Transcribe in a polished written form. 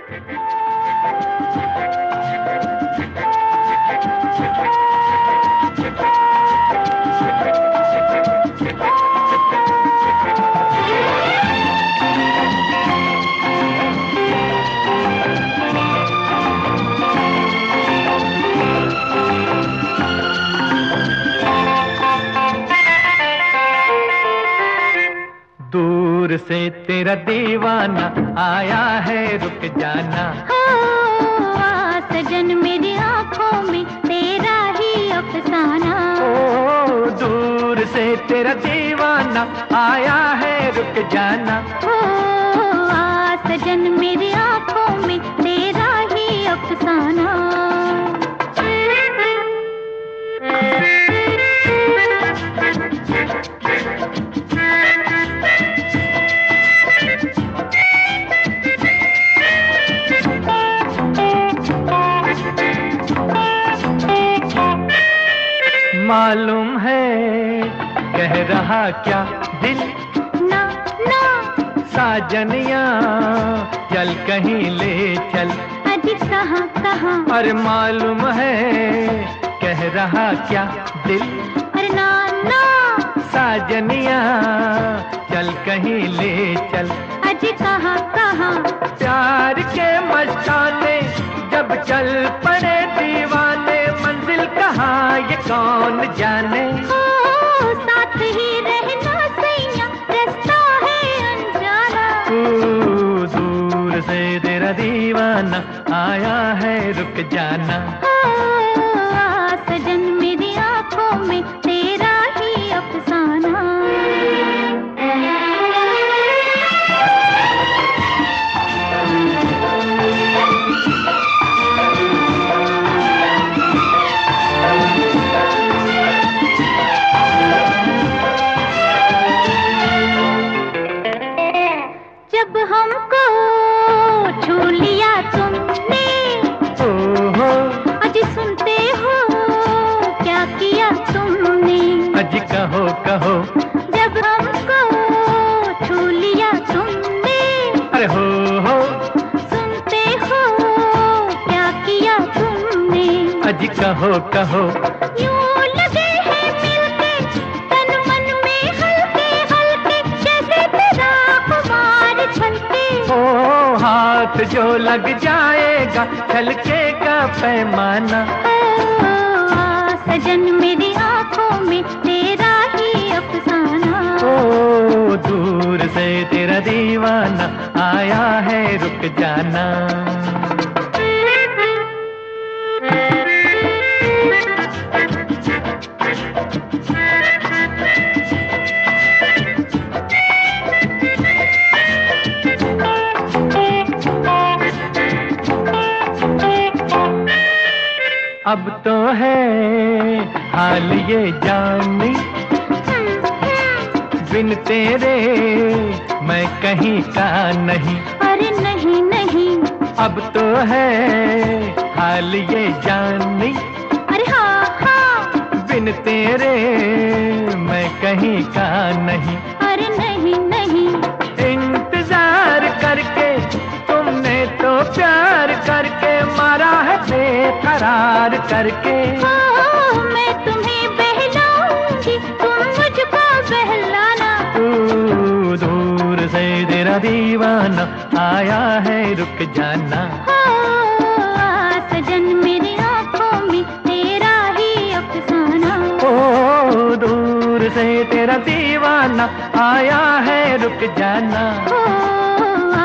दूर से तेरा दीवाना आया है, रुक जाना। हो सजन मेरी आंखों में तेरा ही अफसाना। ओ दूर से तेरा दीवाना आया है, रुक जाना। हो सजन मेरी आंखों में तेरा ही अफसाना। मालूम है कह रहा क्या दिल, ना ना साजनिया चल कहीं ले चल। अजी कहाँ कहाँ, अरे मालूम है कह रहा क्या दिल, अरे ना ना साजनिया चल कहीं ले चल। अजी कहाँ कहाँ, प्यार के मस्ताने जब चल पड़े दीवाने, मंजिल कहाँ ये कौन जाने। हो साथ ही रहना सैया, रास्ता है अनजाना। दूर से तेरा दीवाना आया है, रुक जाना। हो सजन मेरी आंखों में तेरा ही अफसाना। जब हमको छू लिया तुमने, ओहो अजी सुनते हो क्या किया तुमने। अजी कहो कहो, जब हमको छू लिया तुमने, अरे हो सुनते हो क्या किया तुमने। अजी कहो कहो, यूं लगे हैं मिलके तन मन में हल्के हल्के, जैसे तेरा खुमार छलके। ओ हाथ जो लग जाएगा छलकेगा पैमाना। सजन मेरी आंखों में तेरा ही अफसाना। ओ दूर से तेरा दीवाना आया है, रुक जाना। अब तो है हाल ये जानी, बिन तेरे मैं कहीं का नहीं। अरे नहीं नहीं, अब तो है हाल ये जानी, अरे हाँ हाँ, बिन तेरे मैं कहीं का नहीं। अरे नहीं नहीं, इंतजार करके तुमने तो प्यार करके मारा है बेकरार करके। मैं तुम्हें बहलाऊंगी, तुम मुझको बहलाना। दूर से तेरा दीवाना आया है, रुक जाना। सजन मेरी आंखों में तेरा ही अफसाना। ओ दूर से तेरा दीवाना आया है, रुक जाना।